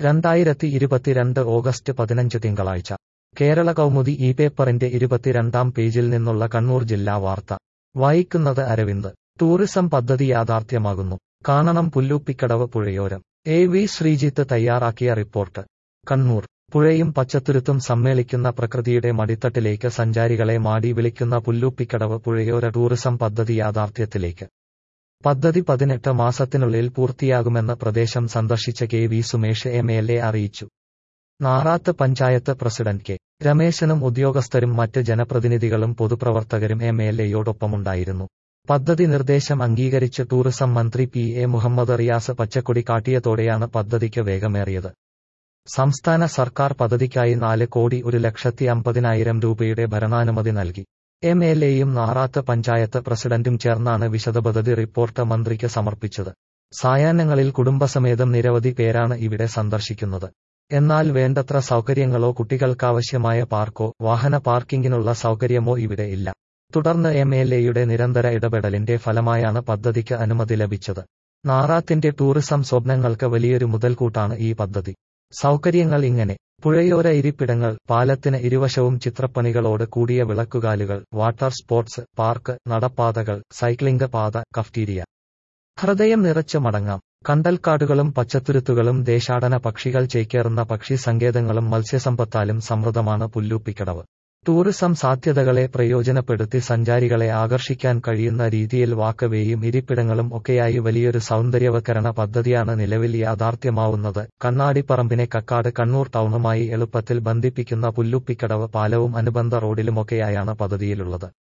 2022 August 15 തിങ്കളാഴ്ച കേരള കൗമുദി ഈ പേപ്പറിന്റെ 22-ാം പേജിൽ നിന്നുള്ള കണ്ണൂർ ജില്ലാ വാർത്ത വായിക്കുന്നത് അരവിന്ദ്. ടൂറിസം പദ്ധതി യാഥാർത്ഥ്യമാകുന്നു. കാണണം പുല്ലൂപ്പിക്കടവ് പുഴയോരം. വി ശ്രീജിത്ത് തയ്യാറാക്കിയ റിപ്പോർട്ട്. കണ്ണൂർ. പുഴയും പച്ചത്തുരുത്തും സമ്മേളിക്കുന്ന പ്രകൃതിയുടെ മടിത്തട്ടിലേക്ക് സഞ്ചാരികളെ മാടി വിളിക്കുന്ന പുല്ലൂപ്പിക്കടവ് പുഴയോര ടൂറിസം പദ്ധതി യാഥാർത്ഥ്യത്തിലേക്ക്. പദ്ധതി 18 മാസത്തിനുള്ളിൽ പൂർത്തിയാകുമെന്ന് പ്രദേശം സന്ദർശിച്ച വി സുമേഷ് MLA അറിയിച്ചു. Narath panchayat president K. രമേശനും ഉദ്യോഗസ്ഥരും മറ്റ് ജനപ്രതിനിധികളും പൊതുപ്രവർത്തകരും MLAയോടൊപ്പമുണ്ടായിരുന്നു. പദ്ധതി നിർദ്ദേശം അംഗീകരിച്ച് ടൂറിസം മന്ത്രി PA മുഹമ്മദ് റിയാസ് പച്ചക്കൊടി കാട്ടിയതോടെയാണ് പദ്ധതിക്ക് വേഗമേറിയത്. സംസ്ഥാന സർക്കാർ പദ്ധതിക്കായി 4,1,50,000 രൂപയുടെ ഭരണാനുമതി നൽകി. MLAയും നാറാത്ത് പഞ്ചായത്ത് പ്രസിഡന്റും ചേർന്നാണ് വിശദപദ്ധതി റിപ്പോർട്ട് മന്ത്രിക്ക് സമർപ്പിച്ചത്. സായാഹ്നങ്ങളിൽ കുടുംബസമേതം നിരവധി പേരാണ് ഇവിടെ സന്ദർശിക്കുന്നത്. എന്നാൽ വേണ്ടത്ര സൗകര്യങ്ങളോ കുട്ടികൾക്കാവശ്യമായ പാർക്കോ വാഹന പാർക്കിങ്ങിനുള്ള സൗകര്യമോ ഇവിടെ ഇല്ല. തുടർന്ന് MLAയുടെ നിരന്തര ഇടപെടലിന്റെ ഫലമായാണ് പദ്ധതിക്ക് അനുമതി ലഭിച്ചത്. നാറാത്തിന്റെ ടൂറിസം സ്വപ്നങ്ങൾക്ക് വലിയൊരു മുതൽക്കൂട്ടാണ് ഈ പദ്ധതി. സൗകര്യങ്ങൾ ഇങ്ങനെ: പുഴയോര ഇരിപ്പിടങ്ങൾ, പാലത്തിന് ഇരുവശവും ചിത്രപ്പണികളോട് കൂടിയ വിളക്കുകാലുകൾ, വാട്ടർ സ്പോർട്സ് പാർക്ക്, നടപ്പാതകൾ, സൈക്ലിംഗ് പാത, കഫ്റ്റീരിയ. ഹൃദയം നിറച്ച് മടങ്ങാം. കണ്ടൽക്കാടുകളും പച്ചത്തുരുത്തുകളും ദേശാടന പക്ഷികൾ ചേക്കേറുന്ന പക്ഷി സങ്കേതങ്ങളും മത്സ്യസമ്പത്താലും സമൃദ്ധമാണ് പുല്ലൂപ്പിക്കടവ്. ടൂറിസം സാധ്യതകളെ പ്രയോജനപ്പെടുത്തി സഞ്ചാരികളെ ആകർഷിക്കാൻ കഴിയുന്ന രീതിയിൽ വാക്ക് വേയും ഇരിപ്പിടങ്ങളും ഒക്കെയായി വലിയൊരു സൗന്ദര്യവൽക്കരണ പദ്ധതിയാണ് നിലവിൽ യാഥാർത്ഥ്യമാവുന്നത്. കണ്ണാടിപ്പറമ്പിനെ കക്കാട് കണ്ണൂർ ടൗണുമായി എളുപ്പത്തിൽ ബന്ധിപ്പിക്കുന്ന പുല്ലൂപ്പിക്കടവ് പാലവും അനുബന്ധ റോഡിലുമൊക്കെയായാണ് പദ്ധതിയിലുള്ളത്.